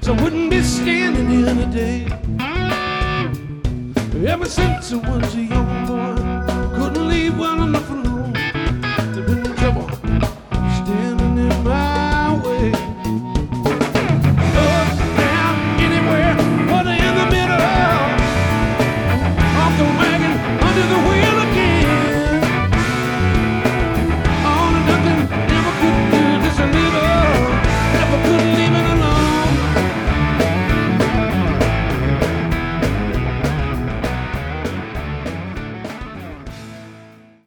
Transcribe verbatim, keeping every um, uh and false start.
I wouldn't be standing here today. Ever since I was a young boy,